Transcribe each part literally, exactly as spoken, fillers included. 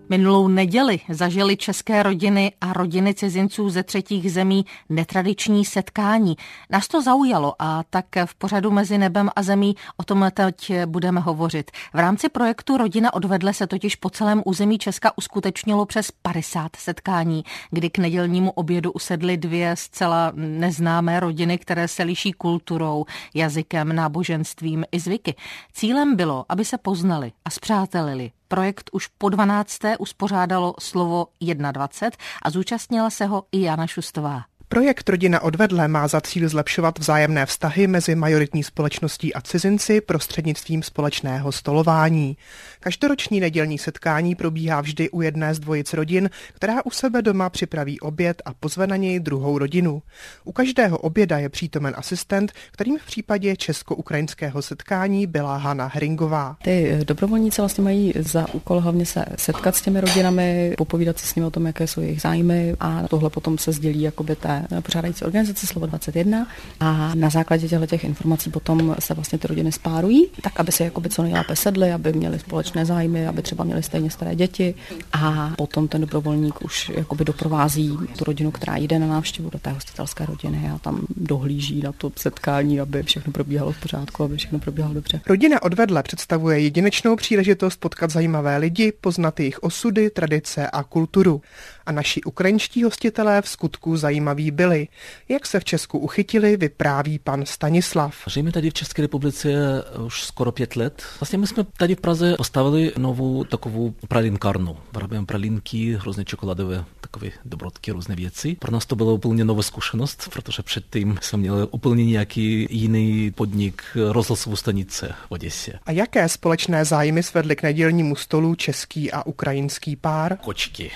Minulou neděli zažily české rodiny a rodiny cizinců ze třetích zemí netradiční setkání. Nás to zaujalo a tak v pořadu Mezi nebem a zemí o tom teď budeme hovořit. V rámci projektu Rodina odvedle se totiž po celém území Česka uskutečnilo přes padesát setkání, kdy k nedělnímu obědu usedly dvě zcela neznámé rodiny, které se liší kulturou, jazykem, náboženstvím i zvyky. Cílem bylo, aby se poznali a spřátelili. Projekt už po dvanácté uspořádalo Slovo dvacet jedna a zúčastnila se ho i Jana Šustová. Projekt Rodina odvedle má za cíl zlepšovat vzájemné vztahy mezi majoritní společností a cizinci prostřednictvím společného stolování. Každoroční nedělní setkání probíhá vždy u jedné z dvojic rodin, která u sebe doma připraví oběd a pozve na něj druhou rodinu. U každého oběda je přítomen asistent, kterým v případě česko-ukrajinského setkání byla Hana Heringová. Ty dobrovolníci vlastně mají za úkol hlavně se setkat s těmi rodinami, popovídat si s nimi o tom, jaké jsou jejich zájmy, a tohle potom se sdělí jakoby té pořádající organizace Slovo dvacet jedna a na základě těch informací potom se vlastně ty rodiny spárují, tak aby se jakoby co nejlépe sedly, aby měli společné zájmy, aby třeba měli stejně staré děti, a potom ten dobrovolník už jakoby doprovází tu rodinu, která jde na návštěvu do té hostitelské rodiny a tam dohlíží na to setkání, aby všechno probíhalo v pořádku, aby všechno probíhalo dobře. Rodina odvedle představuje jedinečnou příležitost potkat zajímavé lidi, poznat jejich osudy, tradice a kulturu. A naši ukrajinští hostitelé v skutku zajímaví byli. Jak se v Česku uchytili, vypráví pan Stanislav. Žijeme tady v České republice už skoro pět let. Vlastně my jsme tady v Praze postavili novou takovou pralinkárnu. Vyrábíme pralinky, různé čokoládové takové dobrotky, různé věci. Pro nás to byla úplně nová zkušenost, protože předtím jsme měli úplně nějaký jiný podnik, rozhlasovou stanice v Oděse. A jaké společné zájmy svedly k nedělnímu stolu český a ukrajinský pár? Kočky.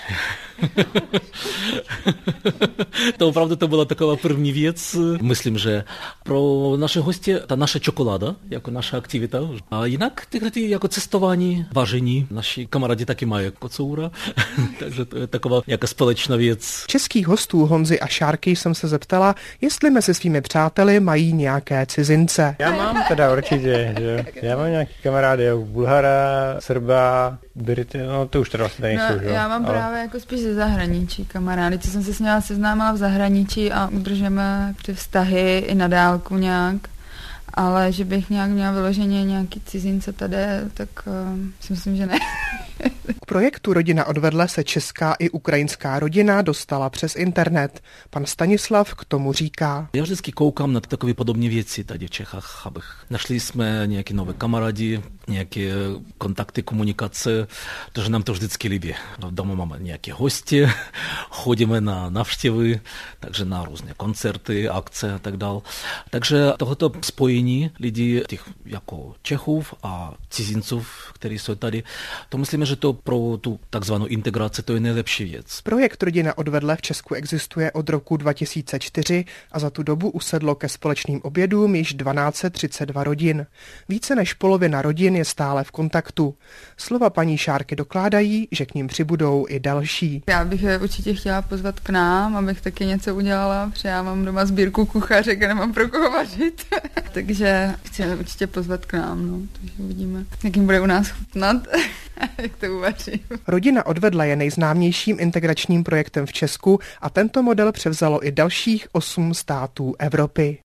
To opravdu to byla taková první věc. Myslím, že pro naše hosty ta naša čokoláda, jako naša aktivita. A jinak tyhle ty jako cestování, vaření. Naši kamarádi taky mají kocoura, takže to je taková nějaká společná věc. Českých hostů Honzy a Šárky jsem se zeptala, jestli mezi svými přáteli mají nějaké cizince. Já mám teda určitě, že já mám nějaký kamarády, jako Bulhara, Srba, Brity, no to už teda vlastně nejsou, no, já mám ale... právě jako spíš ze zahraničí kamarády, co jsem se s nimi seznámila v zahraničí a udržujeme ty vztahy i na dálku nějak, ale že bych nějak měla vyloženě nějaký cizince tady, tak uh, si myslím, že ne. K projektu Rodina odvedle se česká i ukrajinská rodina dostala přes internet. Pan Stanislav k tomu říká. Já vždycky koukám na takové podobné věci tady v Čechách, abych našli jsme nějaké nové kamarádi, nějaké kontakty, komunikace, takže nám to vždycky líbí. Doma máme nějaké hosty, chodíme na návštěvy, takže na různé koncerty, akce a tak dále. Takže tohleto spojení lidí, těch jako Čechů a cizinců, kteří jsou tady, to myslíme, že to pro tu takzvanou integraci to je nejlepší věc. Projekt Rodina odvedle v Česku existuje od roku dva tisíce čtyři a za tu dobu usedlo ke společným obědům již tisíc dvě stě třicet dva rodin. Více než polovina rodin je stále v kontaktu. Slova paní Šárky dokládají, že k ním přibudou i další. Já bych je určitě chtěla pozvat k nám, abych taky něco udělala, protože já mám doma sbírku kuchařek a nemám pro koho vařit. Takže chci určitě pozvat k nám, no, takže uvidíme, jak jim bude u nás chutnat. Jak to uvařím. Rodina odvedle je nejznámějším integračním projektem v Česku a tento model převzalo i dalších osm států Evropy.